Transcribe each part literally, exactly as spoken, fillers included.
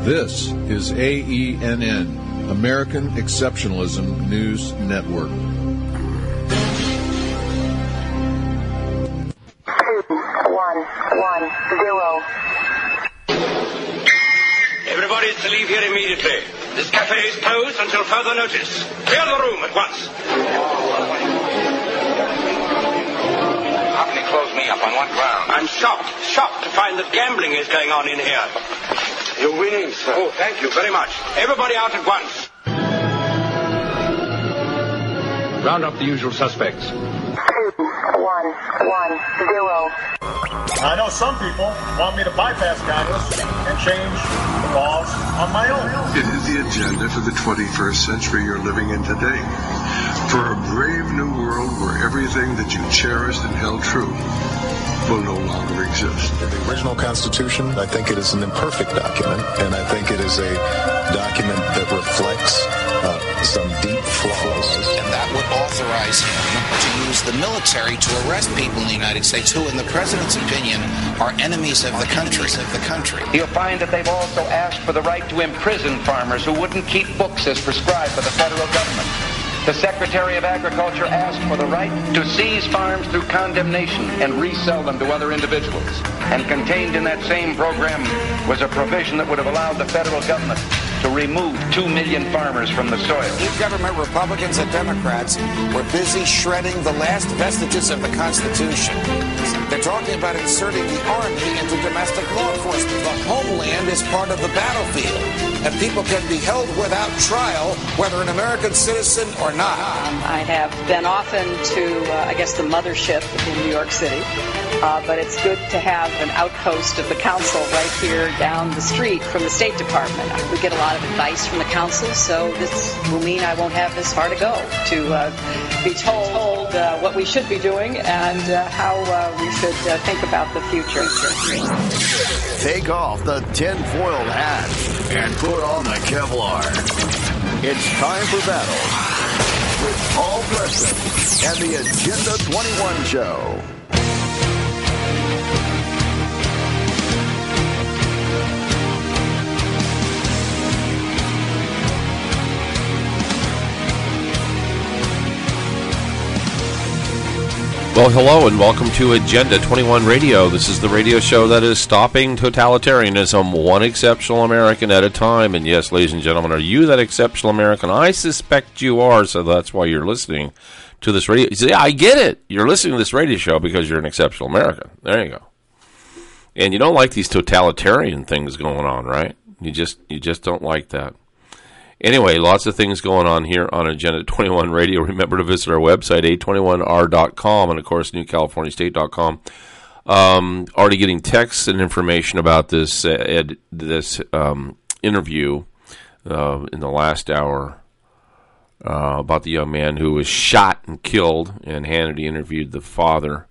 This is A E N N, American Exceptionalism News Network. Two, one, one, zero. Everybody is to leave here immediately. This cafe is closed until further notice. Clear the room at once. How can he close me up? On what ground? I'm shocked, shocked to find that gambling is going on in here. You're winning, sir. Oh, thank you very much. Everybody out at once. Round up the usual suspects. Two, one, one, zero. I know some people want me to bypass Congress and change the laws on my own. It is the agenda for the twenty-first century you're living in today. For a brave new world where everything that you cherished and held true will no longer exist. The original Constitution, I think it is an imperfect document, and I think it is a document that reflects uh, some deep flaws. And that would authorize him to use the military to arrest people in the United States who, in the president's opinion, are enemies of the country. Of the country. You'll find that they've also asked for the right to imprison farmers who wouldn't keep books as prescribed by the federal government. The Secretary of Agriculture asked for the right to seize farms through condemnation and resell them to other individuals. And contained in that same program was a provision that would have allowed the federal government to remove two million farmers from the soil. Each government, Republicans and Democrats, were busy shredding the last vestiges of the Constitution. They're talking about inserting the Army into domestic law enforcement. The homeland is part of the battlefield, and people can be held without trial, whether an American citizen or not. Um, I have been often to, uh, I guess, the mothership in New York City, uh, but it's good to have an outpost of the council right here down the street from the State Department. We get a lot of advice from the council, so this will mean I won't have this far to go to uh, be told uh, what we should be doing and uh, how uh, we should uh, think about the future. Take off the tin-foiled hat and put on the Kevlar. It's time for battle with Paul Preston and the Agenda twenty-one Show. Well, hello and welcome to Agenda twenty-one Radio. This is the radio show that is stopping totalitarianism one exceptional American at a time. And yes, ladies and gentlemen, are you that exceptional American? I suspect you are, so that's why you're listening to this radio. See, I get it. You're listening to this radio show because you're an exceptional American. There you go. And you don't like these totalitarian things going on, right? You just you just don't like that. Anyway, lots of things going on here on Agenda twenty-one Radio. Remember to visit our website, A twenty-one R dot com, and, of course, New California State dot com. Um, already getting texts and information about this uh, ed, this um, interview uh, in the last hour uh, about the young man who was shot and killed, and Hannity interviewed the father.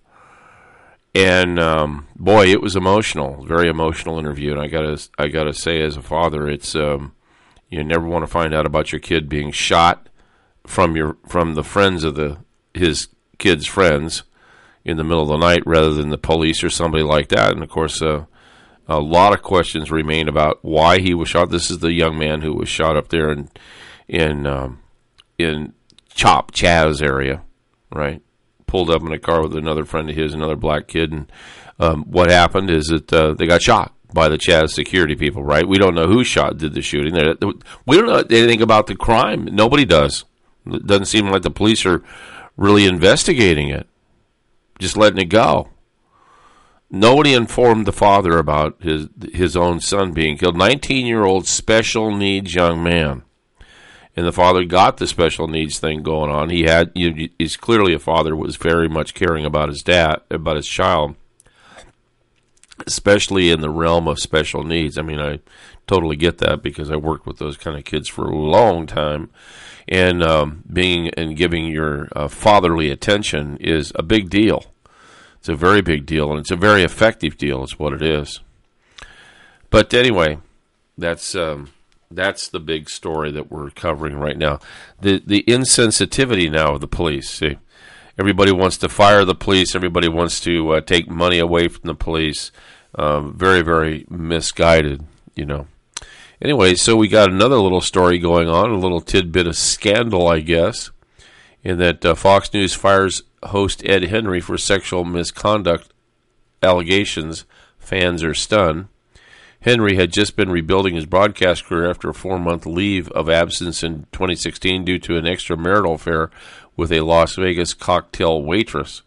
And, um, boy, it was emotional, very emotional interview. And I gotta, I gotta say, as a father, it's... Um, You never want to find out about your kid being shot from your from the friends of the his kid's friends in the middle of the night rather than the police or somebody like that. And, of course, uh, a lot of questions remain about why he was shot. This is the young man who was shot up there in in, um, in Chop Chaz area, right? Pulled up in a car with another friend of his, another black kid. And um, what happened is that uh, they got shot by the Chaz security people, right? We don't know who shot, did the shooting. We don't know anything about the crime. Nobody does. It doesn't seem like the police are really investigating it, just letting it go. Nobody informed the father about his his own son being killed. nineteen-year-old special needs young man. And the father got the special needs thing going on. He had, he's clearly a father who was very much caring about his dad, about his child, especially in the realm of special needs. I mean, I totally get that because I worked with those kind of kids for a long time. And um, being and giving your uh, fatherly attention is a big deal. It's a very big deal, and it's a very effective deal is what it is. But anyway, that's um, that's the big story that we're covering right now. The the insensitivity now of the police. See, everybody wants to fire the police. Everybody wants to uh, take money away from the police. Um, very, very misguided, you know. Anyway, so we got another little story going on, a little tidbit of scandal, I guess, in that uh, Fox News fires host Ed Henry for sexual misconduct allegations. Fans are stunned. Henry had just been rebuilding his broadcast career after a four-month leave of absence in twenty sixteen due to an extramarital affair with a Las Vegas cocktail waitress.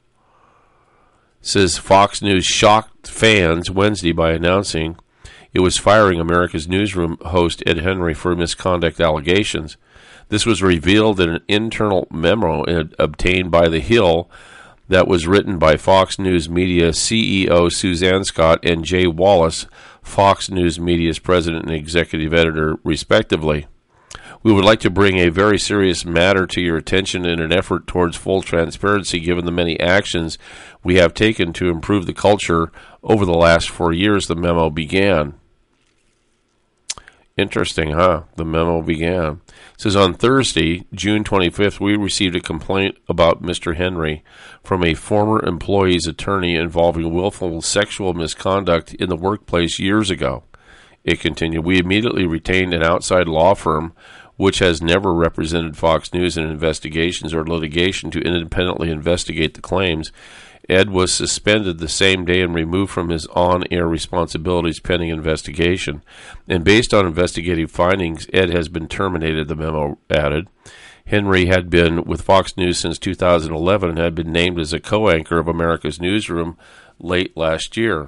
Says Fox News shocked fans Wednesday by announcing it was firing America's Newsroom host Ed Henry for misconduct allegations. This was revealed in an internal memo obtained by The Hill that was written by Fox News Media C E O Suzanne Scott and Jay Wallace, Fox News Media's president and executive editor, respectively. We would like to bring a very serious matter to your attention in an effort towards full transparency given the many actions we have taken to improve the culture over the last four years, the memo began. Interesting, huh? The memo began. It says, on Thursday, June twenty-fifth, we received a complaint about Mister Henry from a former employee's attorney involving willful sexual misconduct in the workplace years ago. It continued, we immediately retained an outside law firm which has never represented Fox News in investigations or litigation to independently investigate the claims. Ed was suspended the same day and removed from his on-air responsibilities pending investigation. And based on investigative findings, Ed has been terminated, the memo added. Henry had been with Fox News since two thousand eleven and had been named as a co-anchor of America's Newsroom late last year.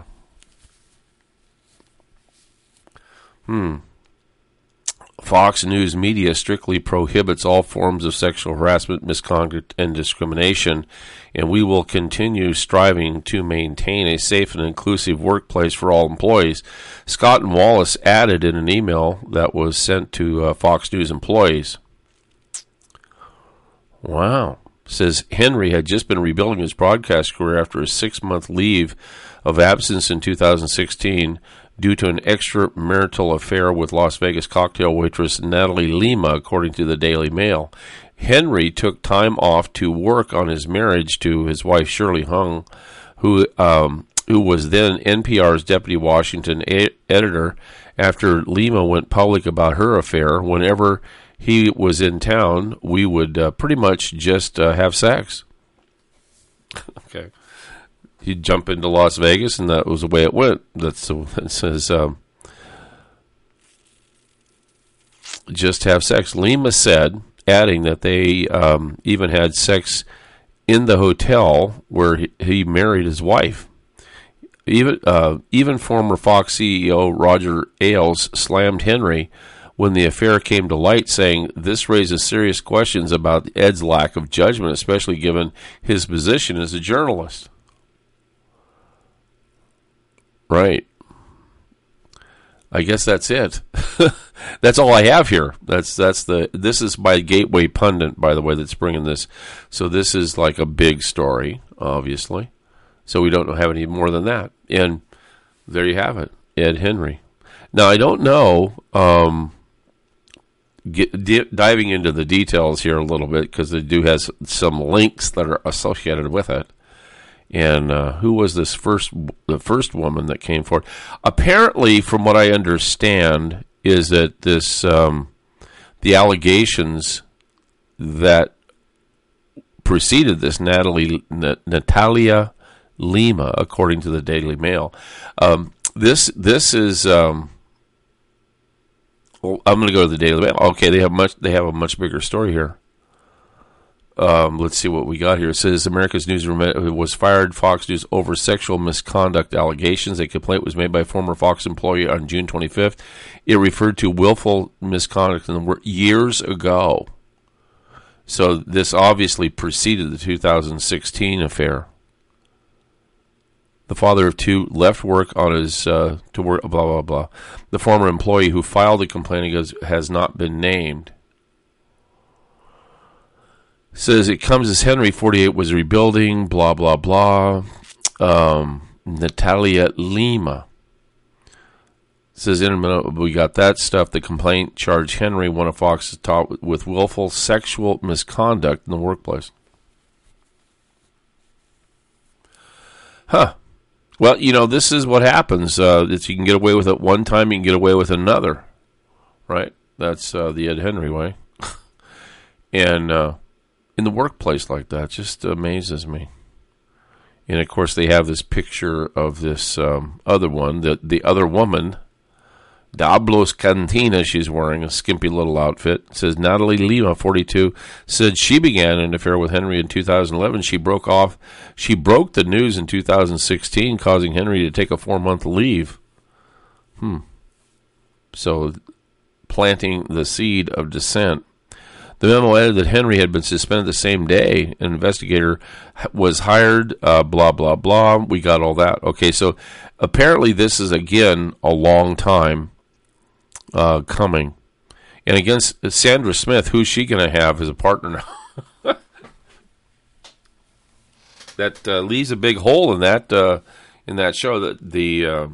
Hmm. Fox News Media strictly prohibits all forms of sexual harassment, misconduct, and discrimination, and we will continue striving to maintain a safe and inclusive workplace for all employees. Scott and Wallace added in an email that was sent to uh, Fox News employees. Wow. Says Henry had just been rebuilding his broadcast career after a six-month leave of absence in two thousand sixteen due to an extramarital affair with Las Vegas cocktail waitress Natalie Lima, according to the Daily Mail. Henry took time off to work on his marriage to his wife Shirley Hung, who um, who was then N P R's deputy Washington a- editor, after Lima went public about her affair. Whenever he was in town, we would uh, pretty much just uh, have sex. Okay. He'd jump into Las Vegas, and that was the way it went. That's it says, um, just have sex. Lima said, adding that they um, even had sex in the hotel where he, he married his wife. Even uh, even former Fox C E O Roger Ailes slammed Henry when the affair came to light, saying this raises serious questions about Ed's lack of judgment, especially given his position as a journalist. Right. I guess that's it. That's all I have here. That's that's the. This is by Gateway Pundit, by the way, that's bringing this. So this is like a big story, obviously. So we don't have any more than that. And there you have it, Ed Henry. Now I don't know. Um, get, di- diving into the details here a little bit, because they do has some links that are associated with it. And uh, who was this first, the first woman that came forward? Apparently, from what I understand, is that this um, the allegations that preceded this Natalie N- Natalia Lima, according to the Daily Mail, um, this this is. Um, well, I'm going to go to the Daily Mail. Okay, they have much. They have a much bigger story here. Um, let's see what we got here. It says America's Newsroom was fired Fox News over sexual misconduct allegations. A complaint was made by a former Fox employee on June twenty-fifth. It referred to willful misconduct years ago. So this obviously preceded the two thousand sixteen affair. The father of two left work on his uh, to work. Blah blah blah. The former employee who filed the complaint has not been named. Says it comes as Henry, forty-eight, was rebuilding, blah, blah, blah. Um, Natalia Lima. Says in a minute, we got that stuff. The complaint charged Henry, one of Fox's top, with willful sexual misconduct in the workplace. Huh. Well, you know, this is what happens. Uh, if you can get away with it one time, you can get away with another. right? That's uh, the Ed Henry way. And uh, in the workplace like that, just amazes me. And, of course, they have this picture of this um, other one, the, the other woman, Diablos Cantina, she's wearing a skimpy little outfit. It says Natalie Lima, forty-two, said she began an affair with Henry in two thousand eleven. She broke off. She broke the news in two thousand sixteen, causing Henry to take a four-month leave. Hmm. So, planting the seed of dissent. The memo added that Henry had been suspended the same day. An investigator was hired, uh, blah, blah, blah. We got all that. Okay, so apparently this is, again, a long time uh, coming. And against Sandra Smith, who's she going to have as a partner now? That uh, leaves a big hole in that uh, in that show. That the uh,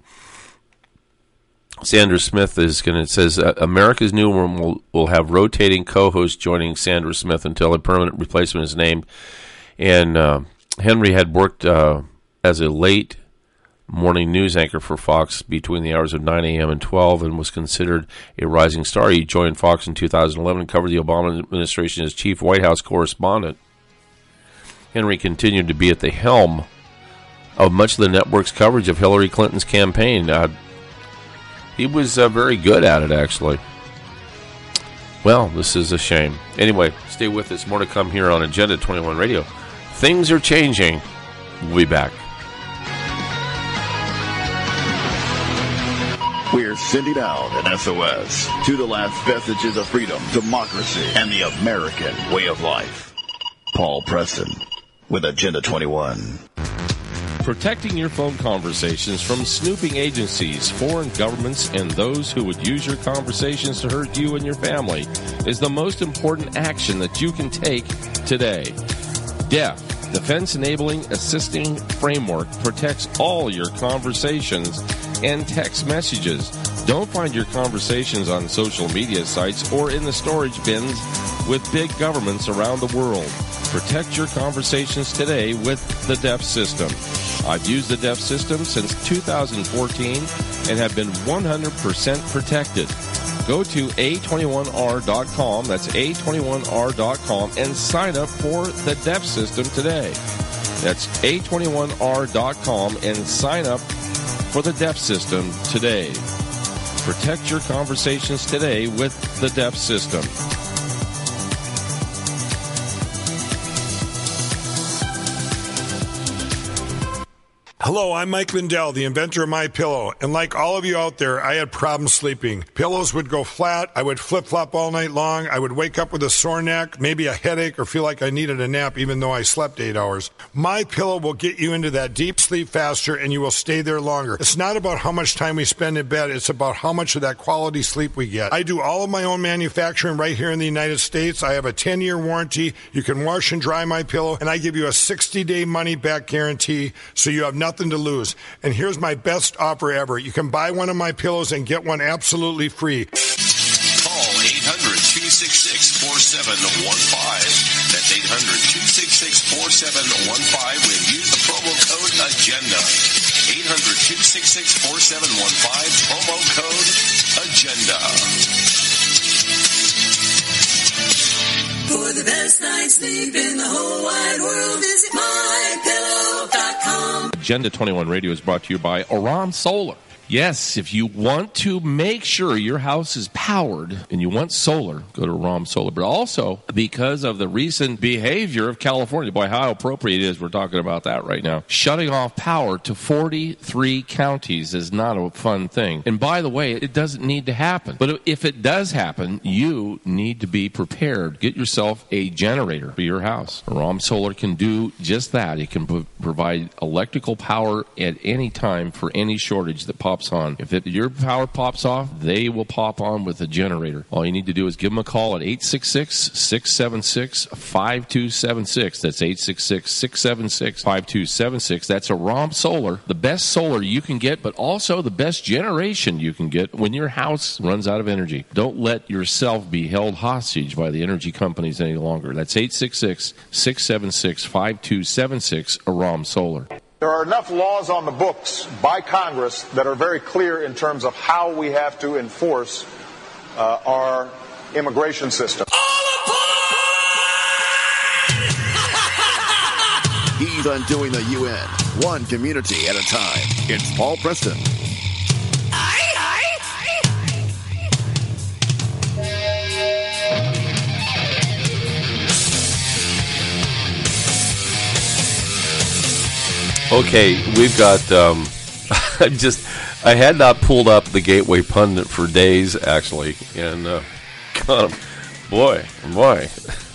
Sandra Smith is going to, it says, uh, America's Newsroom will, will have rotating co-hosts joining Sandra Smith until a permanent replacement is named. And uh, Henry had worked uh, as a late morning news anchor for Fox between the hours of nine a.m. and twelve and was considered a rising star. He joined Fox in two thousand eleven and covered the Obama administration as chief White House correspondent. Henry continued to be at the helm of much of the network's coverage of Hillary Clinton's campaign. Uh, He was uh, very good at it, actually. Well, this is a shame. Anyway, stay with us. More to come here on Agenda twenty-one Radio. Things are changing. We'll be back. We're sending out an S O S to the last vestiges of freedom, democracy, and the American way of life. Paul Preston with Agenda twenty-one. Protecting your phone conversations from snooping agencies, foreign governments, and those who would use your conversations to hurt you and your family is the most important action that you can take today. D E F, Defense Enabling Assisting Framework, protects all your conversations and text messages. Don't find your conversations on social media sites or in the storage bins with big governments around the world. Protect your conversations today with the D E F system. I've used the D E F system since two thousand fourteen and have been one hundred percent protected. Go to A twenty-one R dot com, that's A twenty-one R dot com, and sign up for the D E F system today. That's A twenty-one R dot com and sign up for the D E F system today. Protect your conversations today with the D E F system. Hello, I'm Mike Lindell, the inventor of MyPillow, and like all of you out there, I had problems sleeping. Pillows would go flat, I would flip-flop all night long, I would wake up with a sore neck, maybe a headache, or feel like I needed a nap even though I slept eight hours. MyPillow will get you into that deep sleep faster, and you will stay there longer. It's not about how much time we spend in bed, it's about how much of that quality sleep we get. I do all of my own manufacturing right here in the United States. I have a ten-year warranty. You can wash and dry MyPillow, and I give you a sixty-day money-back guarantee, so you have nothing to lose. And here's my best offer ever. You can buy one of my pillows and get one absolutely free. Call eight hundred, two six six, four seven one five. That's eight hundred, two six six, four seven one five and use the promo code AGENDA. eight hundred, two six six, four seven one five, promo code AGENDA. For the best night's sleep in the whole wide world, visit my pillow dot com. Agenda twenty-one Radio is brought to you by Aram Solar. Yes, if you want to make sure your house is powered and you want solar, go to Aram Solar. But also, because of the recent behavior of California, boy, how appropriate it is we're talking about that right now. Shutting off power to forty-three counties is not a fun thing. And by the way, it doesn't need to happen. But if it does happen, you need to be prepared. Get yourself a generator for your house. Aram Solar can do just that. It can pro- provide electrical power at any time for any shortage that pops on. If it, your power pops off, they will pop on with a generator. All you need to do is give them a call at eight six six, six seven six, five two seven six. That's eight six six, six seven six, five two seven six. That's Aram Solar, the best solar you can get, but also the best generation you can get when your house runs out of energy. Don't let yourself be held hostage by the energy companies any longer. That's eight six six, six seven six, five two seven six, Aram Solar. There are enough laws on the books by Congress that are very clear in terms of how we have to enforce uh, our immigration system. He's undoing the U N, one community at a time. It's Paul Preston. Okay, we've got, um, I just, I had not pulled up the Gateway Pundit for days, actually, and, uh, God, boy, boy,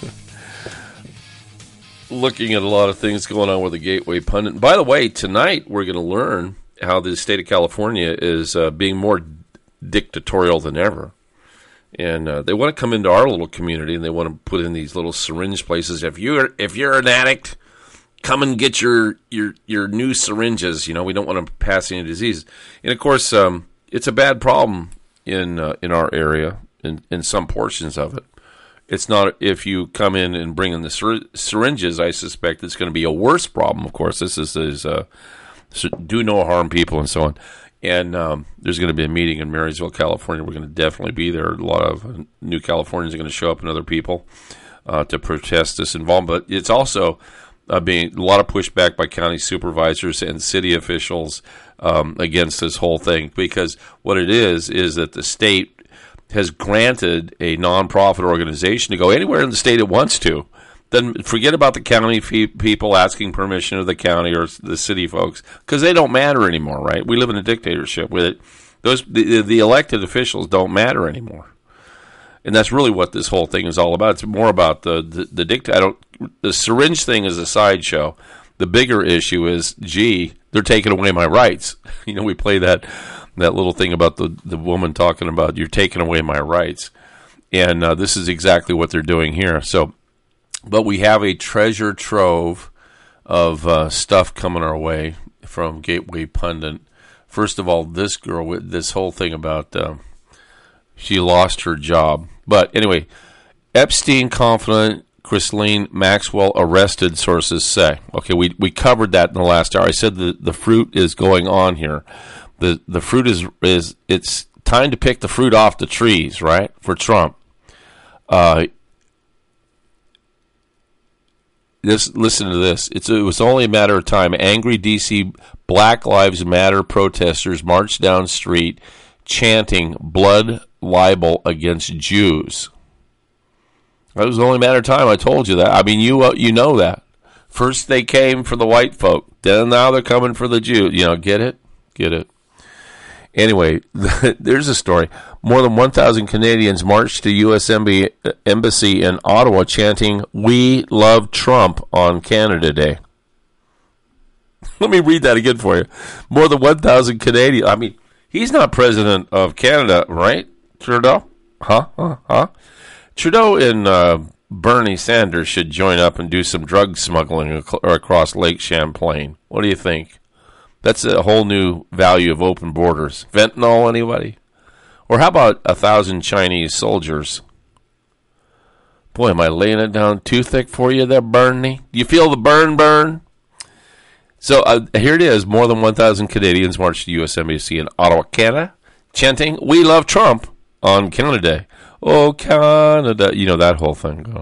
looking at a lot of things going on with the Gateway Pundit. And by the way, tonight we're going to learn how the state of California is uh, being more dictatorial than ever. And uh, they want to come into our little community, and they want to put in these little syringe places. If you're if you're an addict, come and get your, your your new syringes. You know, we don't want to pass any disease. And, of course, um, it's a bad problem in uh, in our area, in, in some portions of it. It's not if you come in and bring in the syr- syringes, I suspect it's going to be a worse problem, of course. This is, is uh, do no harm people and so on. And um, there's going to be a meeting in Marysville, California. We're going to definitely be there. A lot of new Californians are going to show up and other people uh, to protest this involvement. But it's also... Uh, being a lot of pushback by county supervisors and city officials um, against this whole thing, because what it is is that the state has granted a nonprofit organization to go anywhere in the state it wants to. Then forget about the county fee- people asking permission of the county or the city folks, because they don't matter anymore, right? We live in a dictatorship with it. Those the, the elected officials don't matter anymore. And that's really what this whole thing is all about. It's more about the the, the dicta- I don't, the syringe thing is a sideshow. The bigger issue is, gee, they're taking away my rights. You know, we play that that little thing about the, the woman talking about, you're taking away my rights. And uh, this is exactly what they're doing here. So, but we have a treasure trove of uh, stuff coming our way from Gateway Pundit. First of all, this girl, this whole thing about... Uh, she lost her job. But anyway, Epstein confidant, Ghislaine Maxwell arrested, sources say. Okay, we, we covered that in the last hour. I said the, the fruit is going on here. The the fruit is, is, it's time to pick the fruit off the trees, right, for Trump. Uh, this, listen to this. It's, it was only a matter of time. Angry D C Black Lives Matter protesters marched down street chanting blood libel against Jews. It was only a matter of time. I told you that. I mean, you uh, you know that. First they came for the white folk, then now they're coming for the Jews. You know, get it? Get it. Anyway, there's a story. More than one thousand Canadians marched to U S Embassy in Ottawa chanting, "We love Trump" on Canada Day. Let me read that again for you. More than one thousand Canadians. I mean, he's not president of Canada, right? Trudeau? Huh? Huh? Huh? Trudeau and uh, Bernie Sanders should join up and do some drug smuggling ac- across Lake Champlain. What do you think? That's a whole new value of open borders. Fentanyl, anybody? Or how about a thousand Chinese soldiers? Boy, am I laying it down too thick for you there, Bernie? Do you feel the burn burn? So uh, here it is. More than one thousand Canadians marched to U S Embassy in Ottawa, Canada, chanting, "We love Trump" on Canada Day. Oh, Canada. You know, that whole thing. Oh.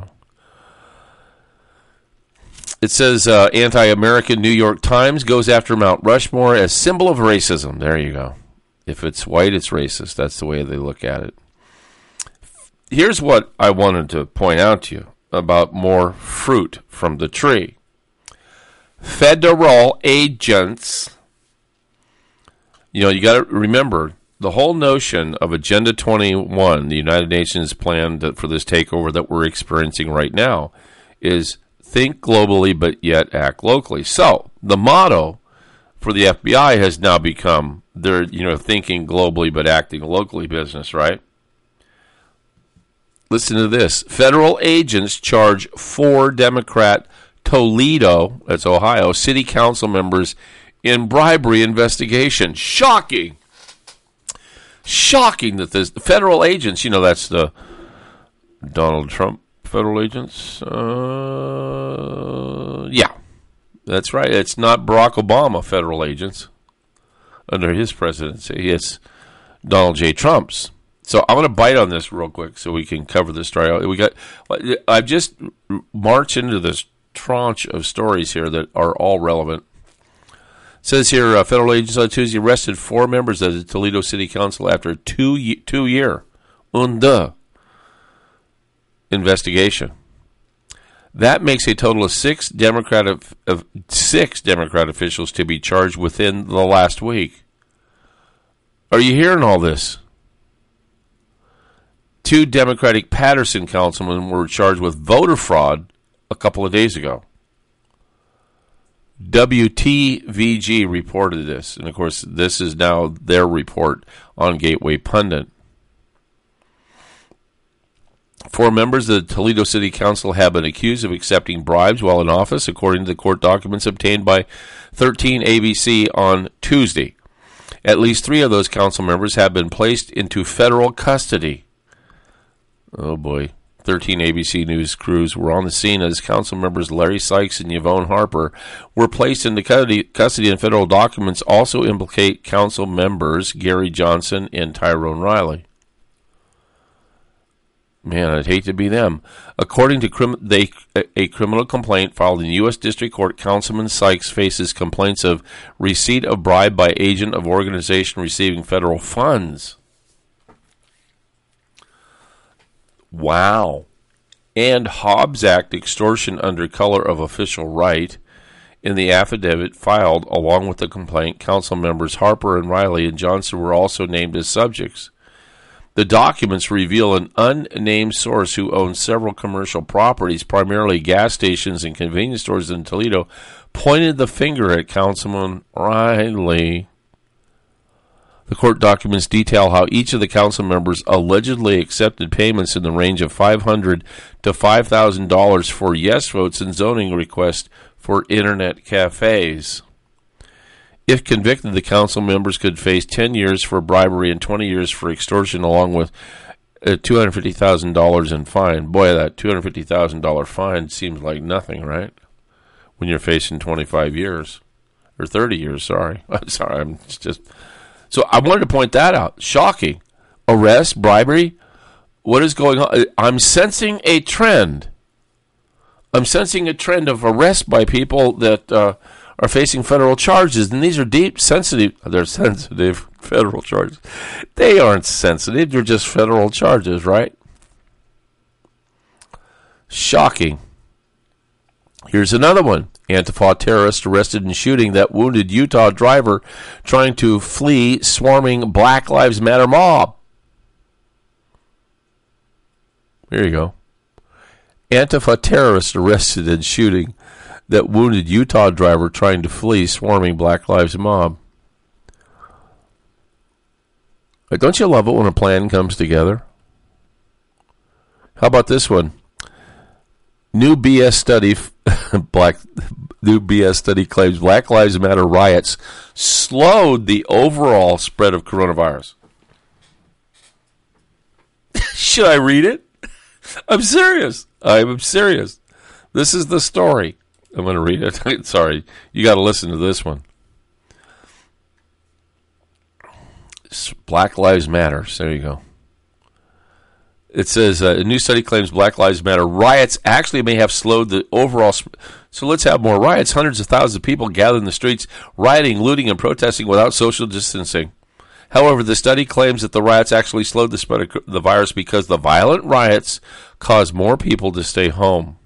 It says, uh, anti-American New York Times goes after Mount Rushmore as symbol of racism. There you go. If it's white, it's racist. That's the way they look at it. Here's what I wanted to point out to you about more fruit from the tree. Federal agents, you know, you got to remember the whole notion of Agenda twenty-one, the United Nations plan to, for this takeover that we're experiencing right now, is think globally but yet act locally. So the motto for the F B I has now become they're, you know, thinking globally but acting locally business, right? Listen to this. Federal agents charge four Democrat Toledo, that's Ohio, city council members in bribery investigation. Shocking. Shocking that this federal agents, you know, that's the Donald Trump federal agents. Uh, yeah, that's right. It's not Barack Obama federal agents under his presidency. It's Donald J. Trump's So I'm going to bite on this real quick so we can cover this story. We got. I've just marched into this tranche of stories here that are all relevant. It says here, uh, federal agents on Tuesday arrested four members of the Toledo City Council after a two two year un deux investigation. That makes a total of six Democrat of, of six Democrat officials to be charged within the last week. Are you hearing all this? Two Democratic Patterson councilmen were charged with voter fraud a couple of days ago. W T V G reported this, and of course, this is now their report on Gateway Pundit. Four members of the Toledo City Council have been accused of accepting bribes while in office, according to the court documents obtained by thirteen A B C on Tuesday. At least three of those council members have been placed into federal custody. Oh boy. thirteen A B C News crews were on the scene as council members Larry Sykes and Yvonne Harper were placed into custody, and federal documents also implicate council members Gary Johnson and Tyrone Riley. Man, I'd hate to be them. According to crim- they, a criminal complaint filed in U S District Court, Councilman Sykes faces complaints of receipt of bribe by agent of organization receiving federal funds. Wow. And Hobbs Act extortion under color of official right. In the affidavit filed along with the complaint, council members Harper and Riley and Johnson were also named as subjects. The documents reveal an unnamed source who owns several commercial properties, primarily gas stations and convenience stores in Toledo, pointed the finger at Councilman Riley. The court documents detail how each of the council members allegedly accepted payments in the range of five hundred dollars to five thousand dollars for yes votes and zoning requests for internet cafes. If convicted, the council members could face ten years for bribery and twenty years for extortion, along with a two hundred fifty thousand dollars in fine. Boy, that two hundred fifty thousand dollars fine seems like nothing, right? When you're facing twenty-five years. Or thirty years, sorry. I'm sorry, I'm just... So I wanted to point that out. Shocking. Arrest, bribery. What is going on? I'm sensing a trend. I'm sensing a trend of arrest by people that... Uh, are facing federal charges, and these are deep, sensitive, they're sensitive federal charges. They aren't sensitive, they're just federal charges, right? Shocking. Here's another one. Antifa terrorist arrested in shooting that wounded Utah driver trying to flee swarming Black Lives Matter mob. There you go. Antifa terrorist arrested in shooting that wounded Utah driver trying to flee swarming Black Lives mob. Don't you love it when a plan comes together? How about this one? New B S study, black new B S study claims Black Lives Matter riots slowed the overall spread of coronavirus. Should I read it? I'm serious. I'm serious. This is the story. I'm going to read it. Sorry. You got to listen to this one. Black Lives Matter. There you go. It says, uh, a new study claims Black Lives Matter riots actually may have slowed the overall... Sp- so let's have more riots. Hundreds of thousands of people gather in the streets, rioting, looting, and protesting without social distancing. However, the study claims that the riots actually slowed the spread of the virus because the violent riots caused more people to stay home.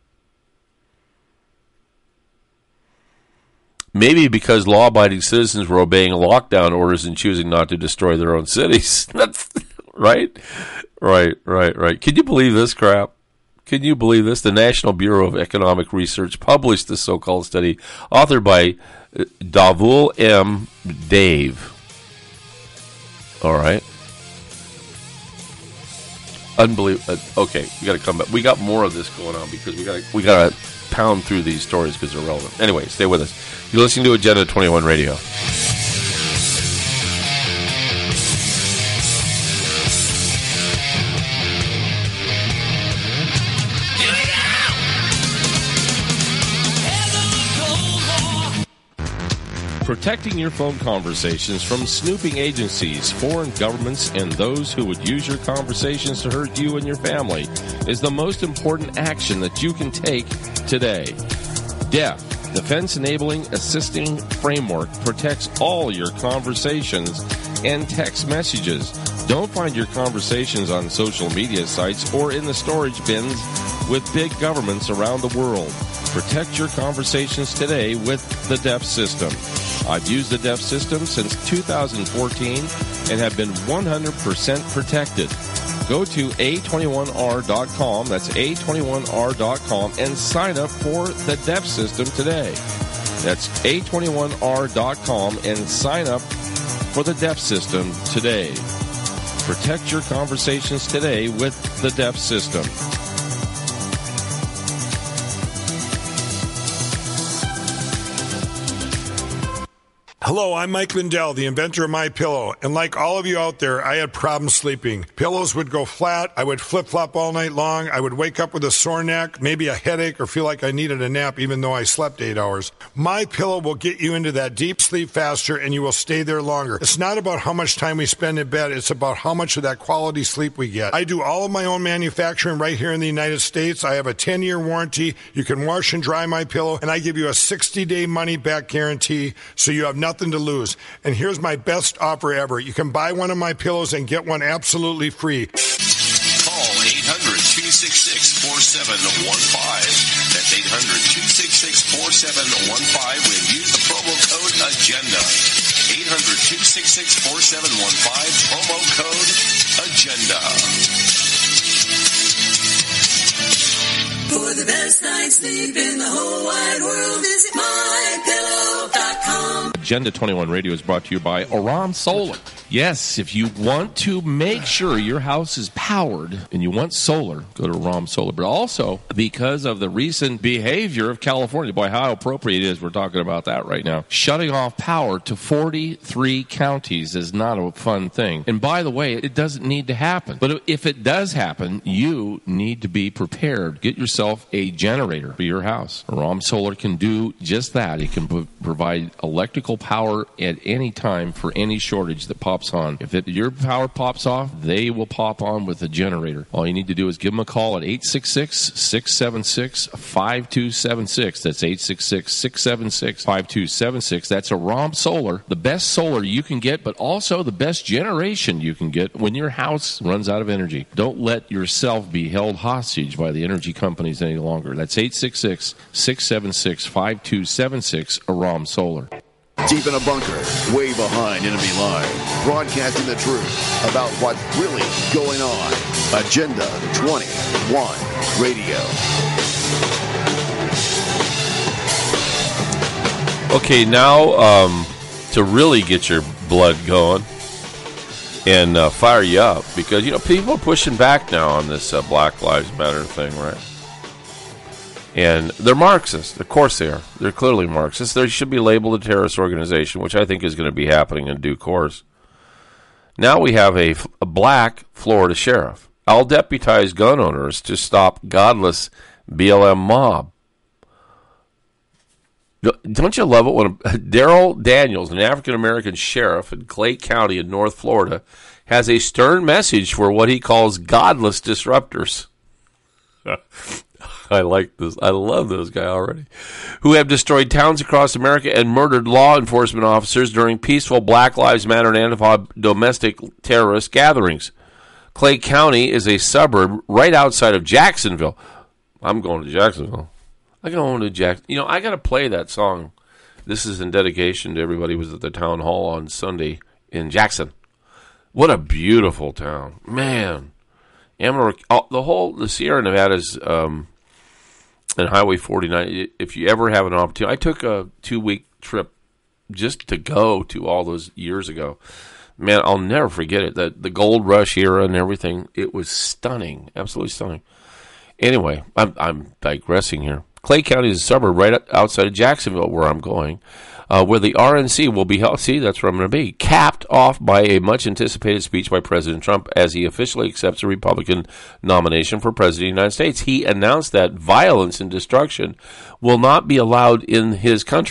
Maybe because law-abiding citizens were obeying lockdown orders and choosing not to destroy their own cities. That's right? Right, right, right. Can you believe this crap? Can you believe this? The National Bureau of Economic Research published this so-called study, authored by Davul M. Dave. All right. Unbelievable. Okay, we got to come back. We got more of this going on because we got we got to pound through these stories because they're relevant. Anyway, stay with us. You're listening to Agenda twenty-one Radio. Protecting your phone conversations from snooping agencies, foreign governments, and those who would use your conversations to hurt you and your family is the most important action that you can take today. D E F, Defense Enabling Assisting Framework, protects all your conversations and text messages. Don't find your conversations on social media sites or in the storage bins with big governments around the world. Protect your conversations today with the D E F system. I've used the D E F system since two thousand fourteen and have been one hundred percent protected. Go to A twenty-one R dot com, that's A twenty-one R dot com, and sign up for the D E F system today. That's A twenty-one R dot com and sign up for the D E F system today. Protect your conversations today with the D E F system. Hello, I'm Mike Lindell, the inventor of MyPillow, and like all of you out there, I had problems sleeping. Pillows would go flat, I would flip-flop all night long, I would wake up with a sore neck, maybe a headache, or feel like I needed a nap even though I slept eight hours. MyPillow will get you into that deep sleep faster, and you will stay there longer. It's not about how much time we spend in bed, it's about how much of that quality sleep we get. I do all of my own manufacturing right here in the United States. I have a ten-year warranty. You can wash and dry MyPillow, and I give you a sixty-day money-back guarantee, so you have nothing to lose. And here's my best offer ever. You can buy one of my pillows and get one absolutely free. Call eight hundred, two six six, four seven one five. That's eight hundred, two six six, four seven one five and use the promo code AGENDA. eight hundred, two six six, four seven one five, promo code AGENDA. For the best night's sleep in the whole wide world, visit my pillow dot com. Agenda twenty-one Radio is brought to you by Aram Solar. Yes, if you want to make sure your house is powered and you want solar, go to Aram Solar. But also, because of the recent behavior of California, boy, how appropriate it is we're talking about that right now. Shutting off power to forty-three counties is not a fun thing. And by the way, it doesn't need to happen. But if it does happen, you need to be prepared. Get yourself a generator for your house. Aram Solar can do just that. It can p- provide electrical power at any time for any shortage that pops on. If it, your power pops off, they will pop on with a generator. All you need to do is give them a call at eight six six, six seven six, five two seven six. That's eight six six, six seven six, five two seven six. That's Aram Solar, the best solar you can get, but also the best generation you can get when your house runs out of energy. Don't let yourself be held hostage by the energy companies any longer. That's eight six six, six seven six, five two seven six, Aram Solar. Deep in a bunker, way behind enemy lines, broadcasting the truth about what's really going on. Agenda twenty-one Radio. Okay, now um, to really get your blood going and uh, fire you up, because, you know, people are pushing back now on this uh, Black Lives Matter thing, right? And they're Marxists. Of course they are. They're clearly Marxists. They should be labeled a terrorist organization, which I think is going to be happening in due course. Now we have a, a black Florida sheriff. I'll deputize gun owners to stop godless B L M mob. Don't you love it when Daryl Daniels, an African-American sheriff in Clay County in North Florida, has a stern message for what he calls godless disruptors? I like this. I love this guy already. Who have destroyed towns across America and murdered law enforcement officers during peaceful Black Lives Matter and Antifa domestic terrorist gatherings. Clay County is a suburb right outside of Jacksonville. I'm going to Jacksonville. I'm going to Jackson. You know, I got to play that song. This is in dedication to everybody who was at the town hall on Sunday in Jackson. What a beautiful town. Man. Amarillo, oh, the whole, the Sierra Nevadas, um, and Highway forty-nine, if you ever have an opportunity, I took a two-week trip just to go to all those years ago. Man, I'll never forget it. The, the gold rush era and everything, it was stunning, absolutely stunning. Anyway, I'm, I'm digressing here. Clay County is a suburb right outside of Jacksonville, where I'm going, uh, where the R N C will be held. See, that's where I'm going to be. Capped off by a much-anticipated speech by President Trump as he officially accepts a Republican nomination for President of the United States. He announced that violence and destruction will not be allowed in his country.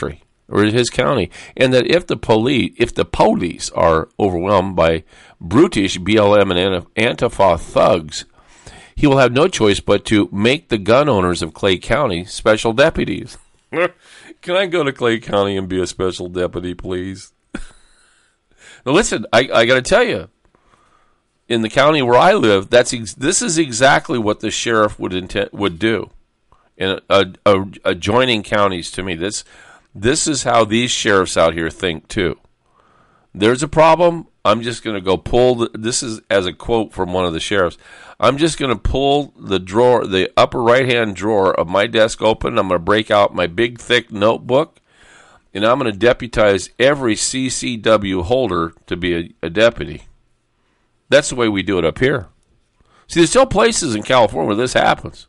or his county, and that if the police, if the police are overwhelmed by brutish B L M and Antifa thugs, he will have no choice but to make the gun owners of Clay County special deputies. Can I go to Clay County and be a special deputy, please? Now, listen, I, I got to tell you, in the county where I live, that's ex- this is exactly what the sheriff would intent would do in a, a, a adjoining counties. To me, this this is how these sheriffs out here think too. There's a problem. I'm just going to go pull. The, this is as a quote from one of the sheriffs. I'm just going to pull the drawer, the upper right-hand drawer of my desk open. I'm going to break out my big, thick notebook, and I'm going to deputize every C C W holder to be a, a deputy. That's the way we do it up here. See, there's still places in California where this happens.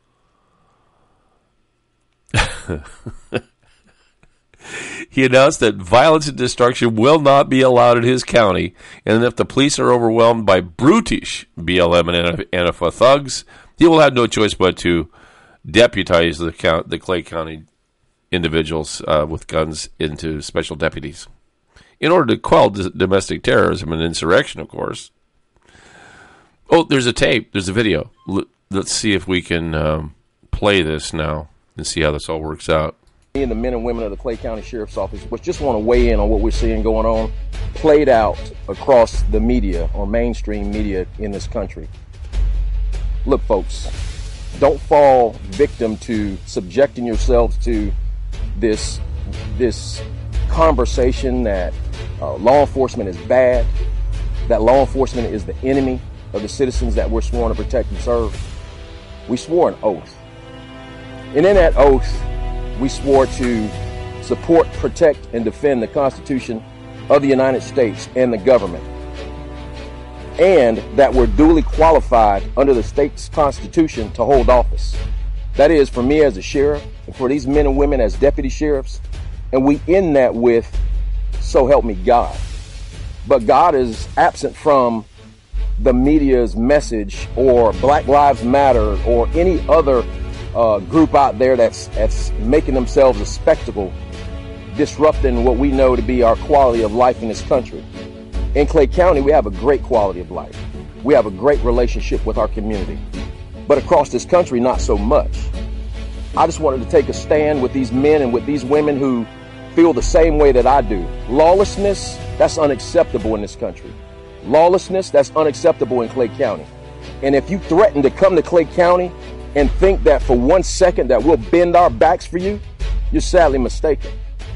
He announced that violence and destruction will not be allowed in his county, and if the police are overwhelmed by brutish B L M and Antifa thugs, he will have no choice but to deputize the, count, the Clay County individuals uh, with guns into special deputies in order to quell d- domestic terrorism and insurrection, of course. Oh, there's a tape. There's a video. L- let's see if we can um, play this now and see how this all works out. Me and the men and women of the Clay County Sheriff's Office which just want to weigh in on what we're seeing going on, played out across the media or mainstream media in this country. Look, folks, don't fall victim to subjecting yourselves to this, this conversation that uh, law enforcement is bad, that law enforcement is the enemy of the citizens that we're sworn to protect and serve. We swore an oath. And in that oath, we swore to support, protect, and defend the Constitution of the United States and the government. And that we're duly qualified under the state's Constitution to hold office. That is, for me as a sheriff, and for these men and women as deputy sheriffs. And we end that with, so help me God. But God is absent from the media's message or Black Lives Matter or any other uh, group out there that's, that's making themselves a spectacle, disrupting what we know to be our quality of life in this country. In Clay County, we have a great quality of life. We have a great relationship with our community. But across this country, not so much. I just wanted to take a stand with these men and with these women who feel the same way that I do. Lawlessness, that's unacceptable in this country. Lawlessness, that's unacceptable in Clay County. And if you threaten to come to Clay County and think that for one second that we'll bend our backs for you, you're sadly mistaken.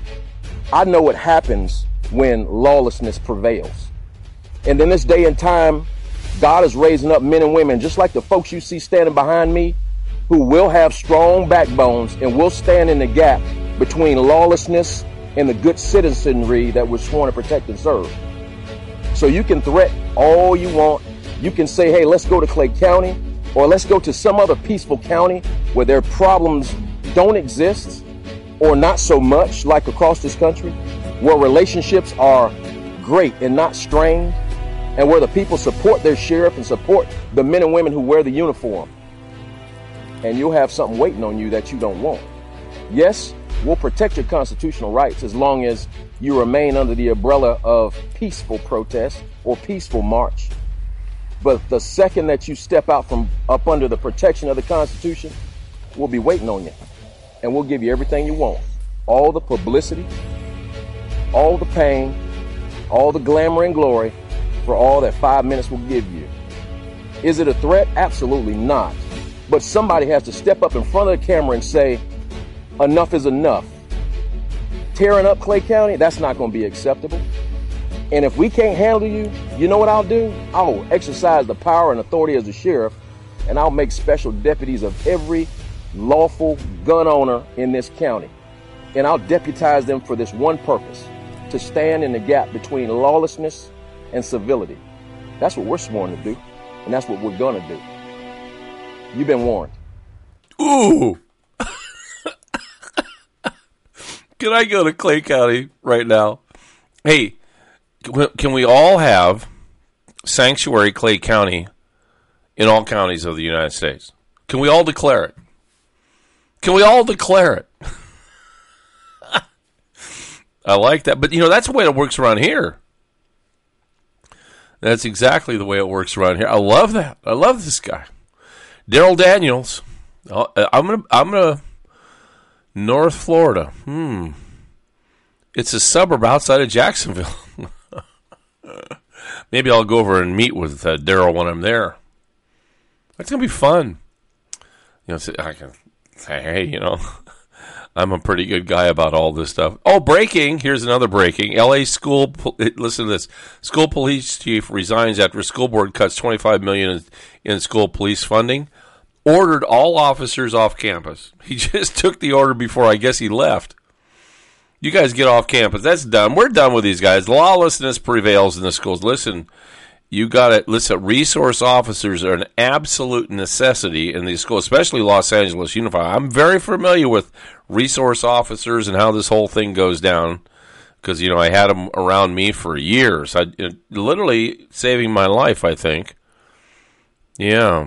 I know what happens when lawlessness prevails. And in this day and time, God is raising up men and women, just like the folks you see standing behind me, who will have strong backbones and will stand in the gap between lawlessness and the good citizenry that we're sworn to protect and serve. So you can threaten all you want. You can say, hey, let's go to Clay County, or let's go to some other peaceful county where their problems don't exist, or not so much like across this country, where relationships are great and not strained, and where the people support their sheriff and support the men and women who wear the uniform. And you'll have something waiting on you that you don't want. Yes, we'll protect your constitutional rights as long as you remain under the umbrella of peaceful protest or peaceful march. But the second that you step out from up under the protection of the Constitution, we'll be waiting on you. And we'll give you everything you want. All the publicity, all the pain, all the glamour and glory for all that five minutes will give you. Is it a threat? Absolutely not. But somebody has to step up in front of the camera and say, enough is enough. Tearing up Clay County, that's not going to be acceptable. And if we can't handle you, you know what I'll do? I'll exercise the power and authority as a sheriff, and I'll make special deputies of every lawful gun owner in this county. And I'll deputize them for this one purpose, to stand in the gap between lawlessness and civility. That's what we're sworn to do, and that's what we're going to do. You've been warned. Ooh. Can I go to Clay County right now? Hey, can we all have sanctuary Clay County in all counties of the United States? Can we all declare it? Can we all declare it? I like that. But, you know, that's the way it works around here. That's exactly the way it works around here. I love that. I love this guy. Daryl Daniels. I'm going to, I'm going to, North Florida. Hmm. It's a suburb outside of Jacksonville. Maybe I'll go over and meet with uh, Daryl when I'm there. That's going to be fun. You know, I can say, hey, you know, I'm a pretty good guy about all this stuff. Oh, breaking. Here's another breaking. L A school, listen to this. School police chief resigns after school board cuts twenty-five million dollars in, in school police funding. Ordered all officers off campus. He just took the order before I guess he left. You guys get off campus. That's done. We're done with these guys. Lawlessness prevails in the schools. Listen, you got to listen. Resource officers are an absolute necessity in these schools, especially Los Angeles Unified. I'm very familiar with resource officers and how this whole thing goes down because, you know, I had them around me for years. I it, literally saving my life, I think. Yeah.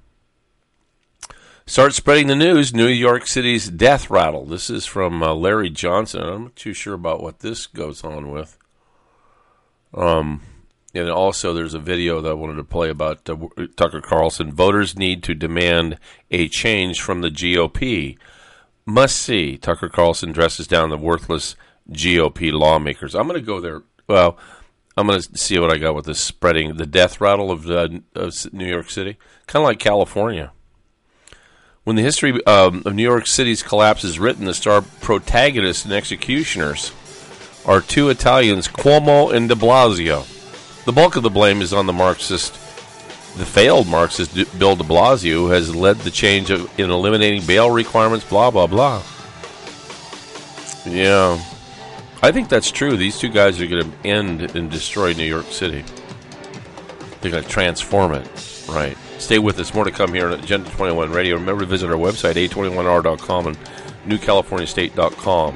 Start spreading the news. New York City's death rattle. This is from uh, Larry Johnson. I'm not too sure about what this goes on with. Um, and also there's a video that I wanted to play about uh, Tucker Carlson. Voters need to demand a change from the G O P. Must see. Tucker Carlson dresses down the worthless G O P lawmakers. I'm going to go there. Well, I'm going to see what I got with this spreading the death rattle of, uh, of New York City. Kind of like California. When the history um, of New York City's collapse is written, the star protagonists and executioners are two Italians, Cuomo and de Blasio. The bulk of the blame is on the Marxist, the failed Marxist Bill de Blasio, who has led the change of, in eliminating bail requirements, blah, blah, blah. Yeah. I think that's true. These two guys are going to end and destroy New York City. They're going to transform it. Right. Stay with us. More to come here on Agenda twenty-one Radio. Remember to visit our website, A twenty-one R dot com and New California State dot com.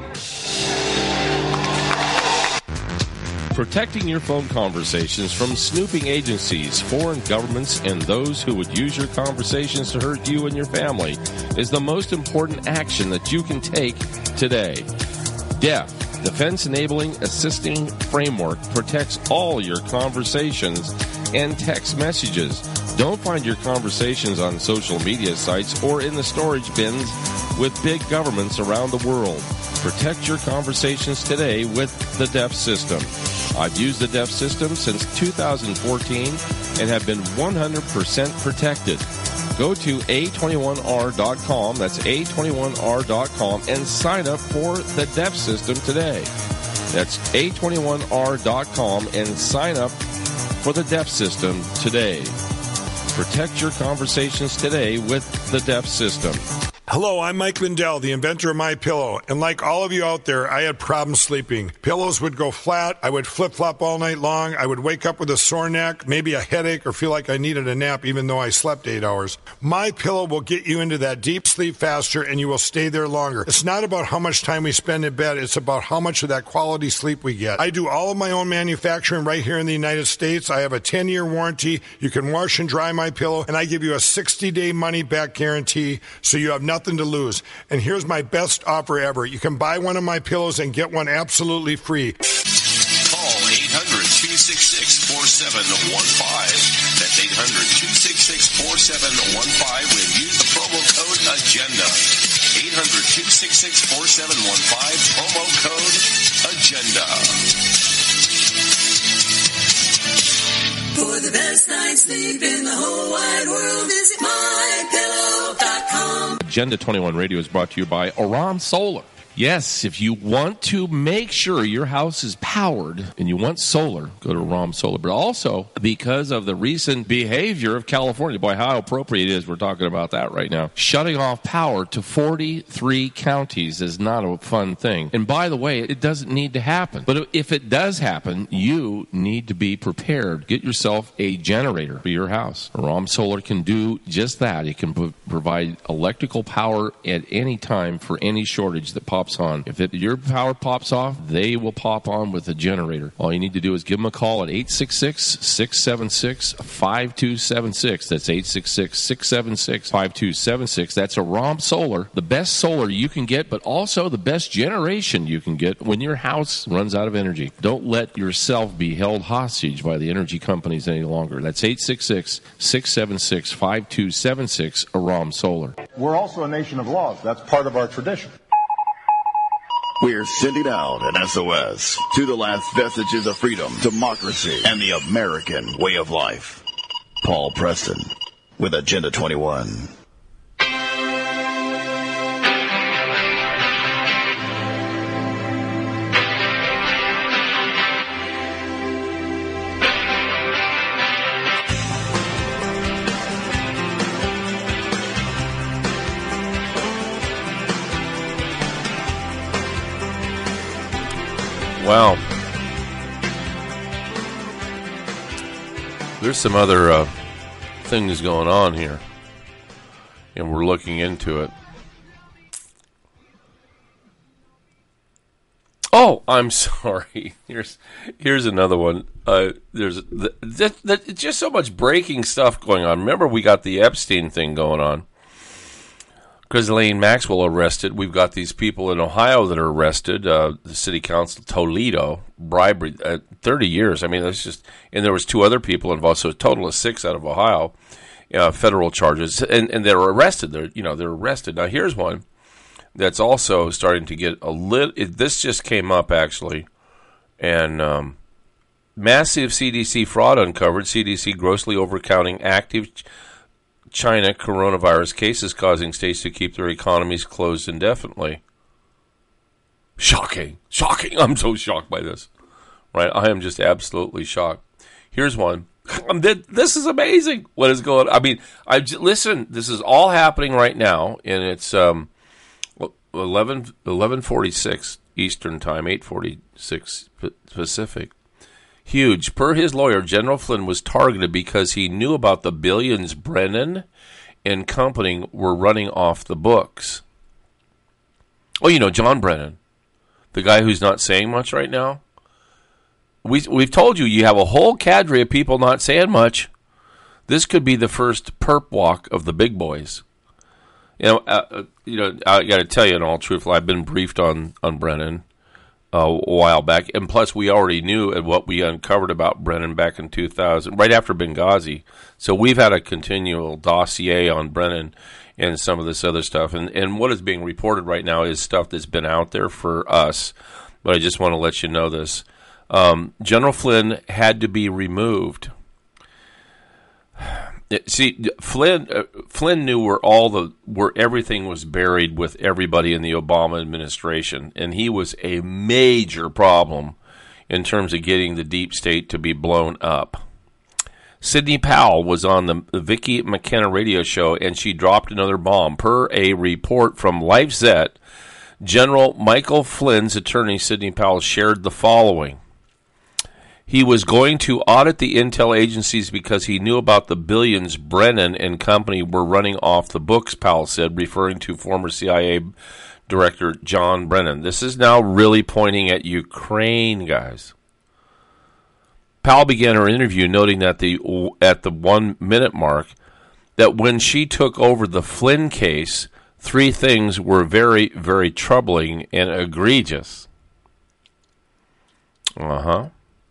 Protecting your phone conversations from snooping agencies, foreign governments, and those who would use your conversations to hurt you and your family is the most important action that you can take today. D E F, Defense Enabling Assisting Framework, protects all your conversations and text messages. Don't find your conversations on social media sites or in the storage bins with big governments around the world. Protect your conversations today with the D E F system. I've used the D E F system since two thousand fourteen and have been one hundred percent protected. Go to A twenty-one R dot com, that's A twenty-one R dot com, and sign up for the D E F system today. That's A twenty-one R dot com and sign up for the D E F system today. Protect your conversations today with the D E F system. Hello, I'm Mike Lindell, the inventor of MyPillow, and like all of you out there, I had problems sleeping. Pillows would go flat, I would flip-flop all night long, I would wake up with a sore neck, maybe a headache, or feel like I needed a nap even though I slept eight hours. MyPillow will get you into that deep sleep faster, and you will stay there longer. It's not about how much time we spend in bed, it's about how much of that quality sleep we get. I do all of my own manufacturing right here in the United States. I have a ten-year warranty. You can wash and dry MyPillow, and I give you a sixty-day money-back guarantee, so you have nothing Nothing to lose. And here's my best offer ever. You can buy one of my pillows and get one absolutely free. Call eight hundred, two six six, four seven one five. That's eight hundred, two six six, four seven one five and use the promo code AGENDA. eight hundred, two six six, four seven one five, promo code AGENDA. For the best night's sleep in the whole wide world, visit my pillow dot com. Agenda twenty-one Radio is brought to you by Aram Solar. Yes, if you want to make sure your house is powered and you want solar, go to Aram Solar. But also, because of the recent behavior of California, boy, how appropriate it is we're talking about that right now. Shutting off power to forty-three counties is not a fun thing. And by the way, it doesn't need to happen. But if it does happen, you need to be prepared. Get yourself a generator for your house. Aram Solar can do just that. It can p- provide electrical power at any time for any shortage that pops pops on. If it, your power pops off, they will pop on with a generator. All you need to do is give them a call at eight six six, six seven six, five two seven six. That's eight six six, six seven six, five two seven six. That's Aram Solar, the best solar you can get, but also the best generation you can get when your house runs out of energy. Don't let yourself be held hostage by the energy companies any longer. That's eight six six, six seven six, five two seven six, Aram Solar. We're also a nation of laws. That's part of our tradition. We're sending out an S O S to the last vestiges of freedom, democracy, and the American way of life. Paul Preston with Agenda twenty-one. Wow. There's some other uh, things going on here, and we're looking into it. Oh, I'm sorry. Here's here's another one. Uh, there's the, the, the, just so much breaking stuff going on. Remember, we got the Epstein thing going on. Ghislaine Maxwell arrested. We've got these people in Ohio that are arrested. Uh, the city council, Toledo, bribery, uh, thirty years. I mean, that's just, and there was two other people involved, so a total of six out of Ohio, uh, federal charges, and, and they're arrested. They're, you know, they're arrested. Now, here's one that's also starting to get a little, this just came up, actually, and um, massive C D C fraud uncovered. C D C grossly overcounting active China coronavirus cases, causing states to keep their economies closed indefinitely. Shocking. Shocking. I'm so shocked by this. Right? I am just absolutely shocked. Here's one. This is amazing. What is going on? I mean, I listen, this is all happening right now, and it's um, eleven, eleven forty-six Eastern Time, eight forty-six Pacific. Huge. Per his lawyer, General Flynn was targeted because he knew about the billions Brennan and company were running off the books. Oh, you know, John Brennan, the guy who's not saying much right now. We, we've told you, you have a whole cadre of people not saying much. This could be the first perp walk of the big boys. You know, uh, you know, I got to tell you in all truth, I've been briefed on, on Brennan Uh, a while back, and plus we already knew what we uncovered about Brennan back in two thousand, right after Benghazi. So we've had a continual dossier on Brennan and some of this other stuff, and, and what is being reported right now is stuff that's been out there for us, but I just want to let you know this. Um, General Flynn had to be removed. See, Flynn uh, Flynn knew where all the where everything was buried with everybody in the Obama administration, and he was a major problem in terms of getting the deep state to be blown up. Sidney Powell was on the, the Vicki McKenna radio show, and she dropped another bomb. Per a report from LifeZet, General Michael Flynn's attorney, Sidney Powell, shared the following. He was going to audit the intel agencies because he knew about the billions Brennan and company were running off the books, Powell said, referring to former C I A Director John Brennan. This is now really pointing at Ukraine, guys. Powell began her interview noting that the at the one-minute mark that when she took over the Flynn case, three things were very, very troubling and egregious. Uh-huh.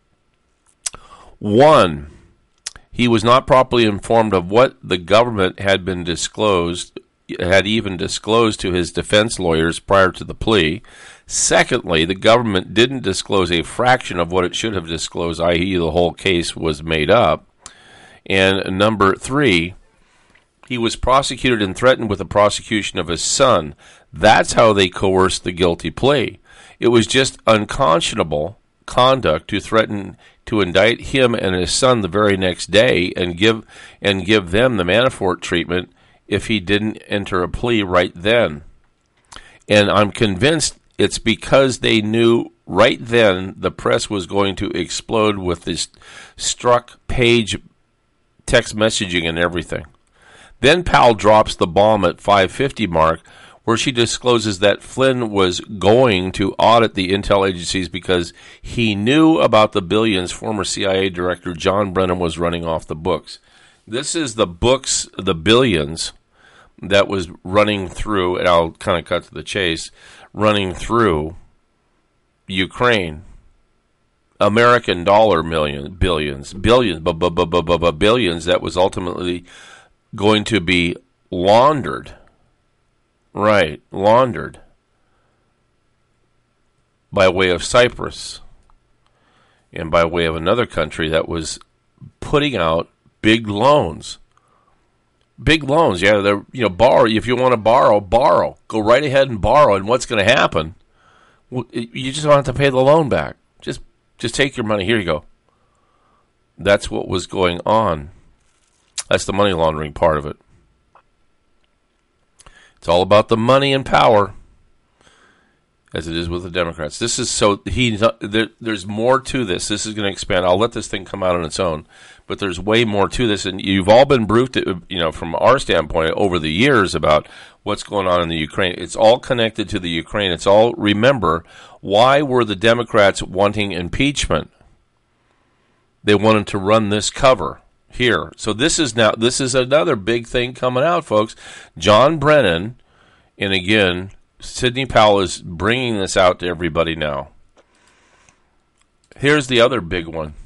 One, he was not properly informed of what the government had been disclosed, had even disclosed to his defense lawyers prior to the plea. Secondly, the government didn't disclose a fraction of what it should have disclosed, that is the whole case was made up. And number three, he was prosecuted and threatened with the prosecution of his son. That's how they coerced the guilty plea. It was just unconscionable conduct to threaten to indict him and his son the very next day and give and give them the Manafort treatment if he didn't enter a plea right then. And I'm convinced it's because they knew right then the press was going to explode with this struck page text messaging and everything. Then Powell drops the bomb at five fifty mark where she discloses that Flynn was going to audit the intel agencies because he knew about the billions former C I A director John Brennan was running off the books. This is the books, the billions that was running through, and I'll kind of cut to the chase, running through Ukraine. American dollar million, billions, billions, bu- bu- bu- bu- bu- bu- billions that was ultimately going to be laundered. Right, laundered by way of Cyprus and by way of another country that was putting out big loans. Big loans, yeah, they're, you know, borrow. If you want to borrow, borrow. Go right ahead and borrow, and what's going to happen? Well, you just don't have to pay the loan back. Just Just take your money. Here you go. That's what was going on. That's the money laundering part of it. It's all about the money and power, as it is with the Democrats. This is so he. There, there's more to this. This is going to expand. I'll let this thing come out on its own, but there's way more to this. And you've all been briefed, you know, from our standpoint over the years about what's going on in the Ukraine. It's all connected to the Ukraine. It's all, remember, why were the Democrats wanting impeachment? They wanted to run this cover here. So this is now, this is another big thing coming out, folks. John Brennan, and again, Sidney Powell is bringing this out to everybody now. Here's the other big one.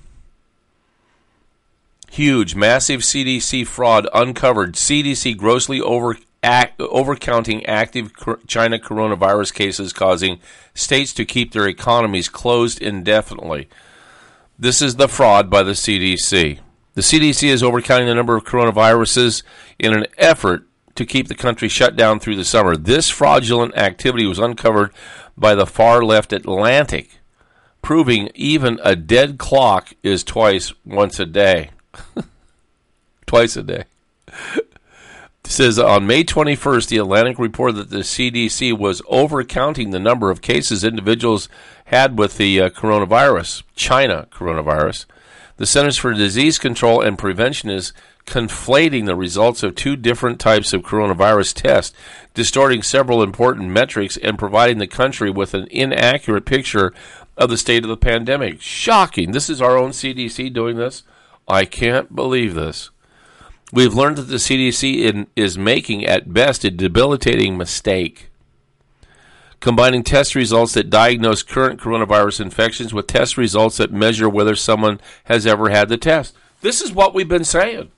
Huge, massive C D C fraud uncovered. C D C grossly over act, overcounting active China coronavirus cases, causing states to keep their economies closed indefinitely. This is the fraud by the C D C. The C D C is overcounting the number of coronaviruses in an effort to keep the country shut down through the summer. This fraudulent activity was uncovered by the far-left Atlantic, proving even a dead clock is twice once a day. Twice a day. It says on May twenty-first, the Atlantic reported that the C D C was overcounting the number of cases individuals had with the uh, coronavirus, China coronavirus. The Centers for Disease Control and Prevention is conflating the results of two different types of coronavirus tests, distorting several important metrics and providing the country with an inaccurate picture of the state of the pandemic. Shocking. This is our own C D C doing this. I can't believe this. We've learned that the C D C in, is making, at best, a debilitating mistake, combining test results that diagnose current coronavirus infections with test results that measure whether someone has ever had the test. This is what we've been saying,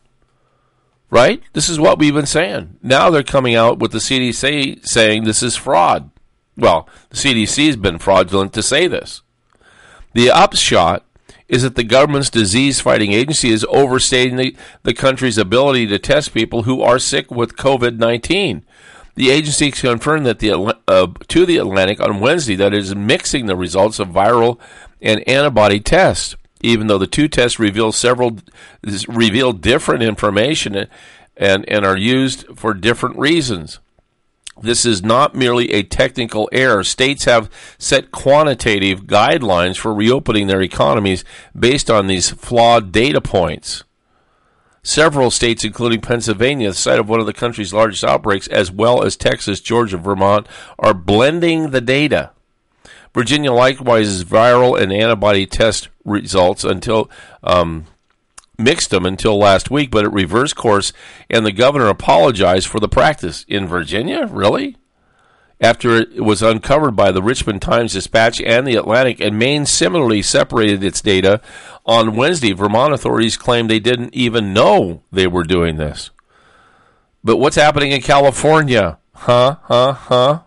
right? This is what we've been saying. Now they're coming out with the C D C saying this is fraud. Well, the C D C has been fraudulent to say this. The upshot is that the government's disease-fighting agency is overstating the, the country's ability to test people who are sick with COVID nineteen. The agency confirmed that the uh, to the Atlantic on Wednesday that it is mixing the results of viral and antibody tests, even though the two tests reveal several reveal different information and, and, and are used for different reasons. This is not merely a technical error. States have set quantitative guidelines for reopening their economies based on these flawed data points. Several states, including Pennsylvania, the site of one of the country's largest outbreaks, as well as Texas, Georgia, Vermont, are blending the data. Virginia likewise is viral and antibody test results until um, mixed them until last week, but it reversed course, and the governor apologized for the practice. In Virginia? Really? After it was uncovered by the Richmond Times-Dispatch and the Atlantic, and Maine similarly separated its data on Wednesday. Vermont authorities claimed they didn't even know they were doing this. But what's happening in California? Huh? Huh? Huh?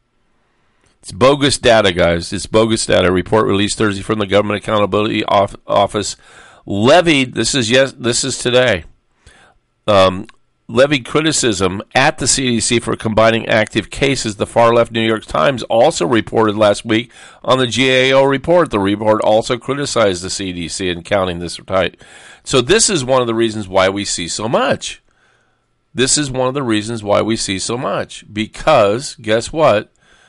It's bogus data, guys. It's bogus data. A report released Thursday from the Government Accountability Office levied, this is yes, this is today, um, levied criticism at the C D C for combining active cases. The far-left New York Times also reported last week on the G A O report. The report also criticized the C D C in counting this tight. So this is one of the reasons why we see so much. This is one of the reasons why we see so much. Because, guess what?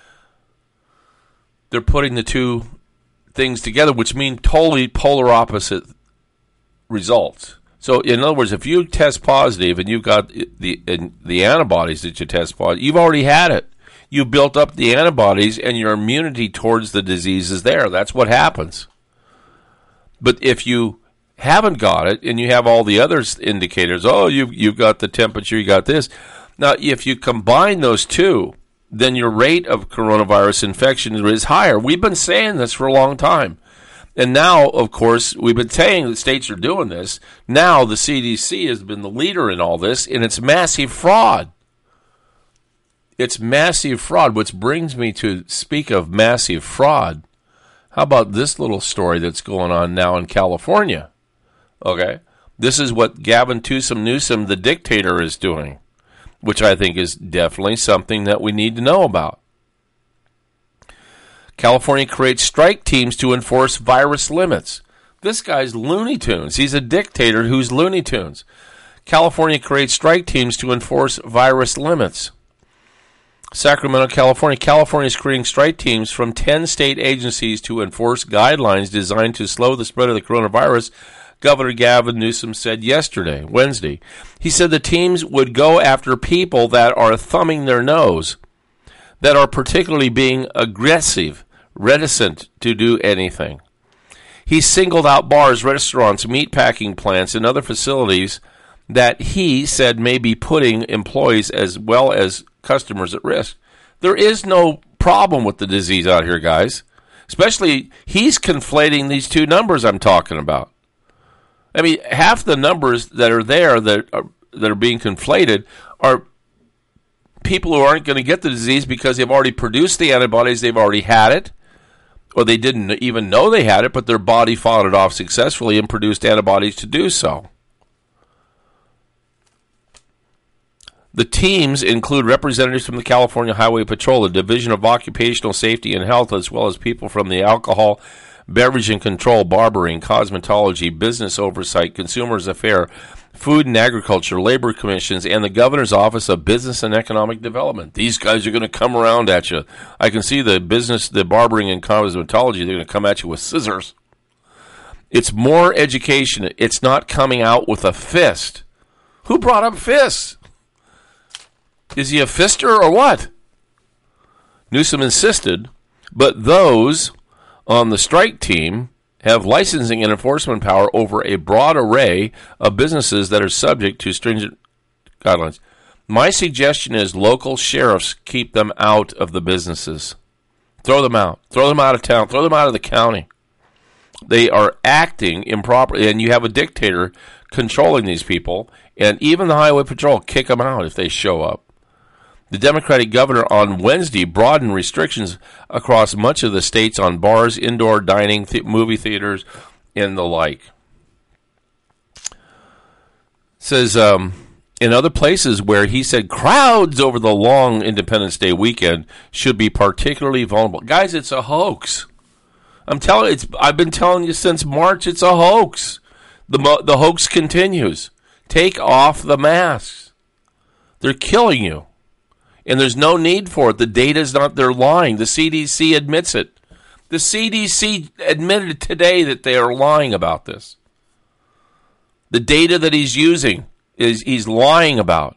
They're putting the two things together, which mean totally polar opposite results. So, in other words, if you test positive and you've got the the antibodies that you test positive, you've already had it. you built up the antibodies and your immunity towards the disease is there. That's what happens. But if you haven't got it and you have all the other indicators, oh, you've, you've got the temperature, you got this. Now, if you combine those two, then your rate of coronavirus infection is higher. We've been saying this for a long time. And now, of course, we've been saying that states are doing this. Now the C D C has been the leader in all this, and it's massive fraud. It's massive fraud, which brings me to speak of massive fraud. How about this little story that's going on now in California? Okay, this is what Gavin Newsom, Newsom, the dictator, is doing, which I think is definitely something that we need to know about. California creates strike teams to enforce virus limits. This guy's Looney Tunes. He's a dictator who's Looney Tunes. California creates strike teams to enforce virus limits. Sacramento, California. California is creating strike teams from ten state agencies to enforce guidelines designed to slow the spread of the coronavirus, Governor Gavin Newsom said yesterday, Wednesday. He said the teams would go after people that are thumbing their nose, that are particularly being aggressive, reticent to do anything. He singled out bars, restaurants, meatpacking plants, and other facilities that he said may be putting employees as well as customers at risk. There is no problem with the disease out here, guys. Especially, he's conflating these two numbers I'm talking about. I mean, half the numbers that are there that are, that are being conflated are people who aren't going to get the disease because they've already produced the antibodies, they've already had it, or they didn't even know they had it, but their body fought it off successfully and produced antibodies to do so. The teams include representatives from the California Highway Patrol, the Division of Occupational Safety and Health, as well as people from the Alcohol, Beverage and Control, Barbering, Cosmetology, Business Oversight, Consumers Affairs, Food and Agriculture, Labor Commissions, and the Governor's Office of Business and Economic Development. These guys are going to come around at you. I can see the business, the barbering and cosmetology, they're going to come at you with scissors. It's more education. It's not coming out with a fist. Who brought up fists? Is he a fister or what? Newsom insisted, but those on the strike team have licensing and enforcement power over a broad array of businesses that are subject to stringent guidelines. My suggestion is local sheriffs keep them out of the businesses. Throw them out. Throw them out of town. Throw them out of the county. They are acting improperly, and you have a dictator controlling these people, and even the Highway Patrol kick them out if they show up. The Democratic governor on Wednesday broadened restrictions across much of the states on bars, indoor dining, th- movie theaters, and the like. It says um, in other places where he said crowds over the long Independence Day weekend should be particularly vulnerable. Guys, it's a hoax. I'm telling it's. I've been telling you since March. It's a hoax. The mo- the hoax continues. Take off the masks. They're killing you. And there's no need for it. The data's not, they're lying. The C D C admits it. The C D C admitted today that they are lying about this. The data that he's using is he's lying about.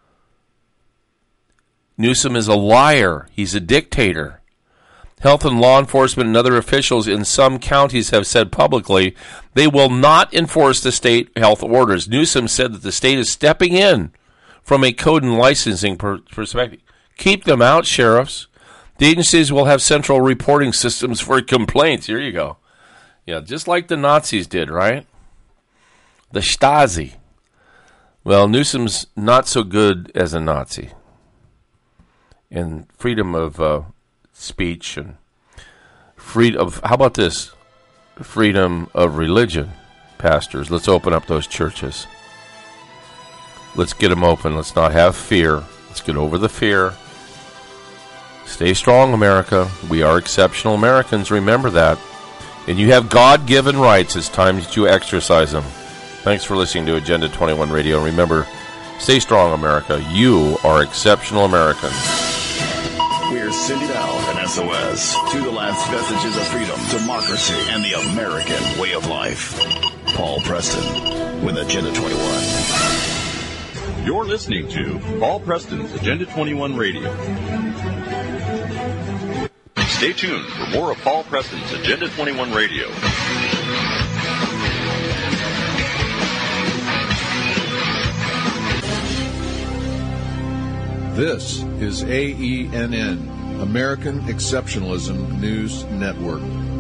Newsom is a liar. He's a dictator. Health and law enforcement and other officials in some counties have said publicly they will not enforce the state health orders. Newsom said that the state is stepping in from a code and licensing per- perspective. Keep them out, sheriffs. The agencies will have central reporting systems for complaints. Here you go. Yeah, just like the Nazis did, right? The Stasi. Well, Newsom's not so good as a Nazi. And freedom of uh, speech and freedom of, how about this? Freedom of religion. Pastors, let's open up those churches. Let's get them open. Let's not have fear. Let's get over the fear. Stay strong, America. We are exceptional Americans. Remember that. And you have God-given rights. It's time that you exercise them. Thanks for listening to Agenda twenty-one Radio. And remember, stay strong, America. You are exceptional Americans. We're sending out an S O S to the last vestiges of freedom, democracy, and the American way of life. Paul Preston with Agenda twenty-one. You're listening to Paul Preston's Agenda twenty-one Radio. Stay tuned for more of Paul Preston's Agenda twenty-one Radio. This is A E N N, American Exceptionalism News Network.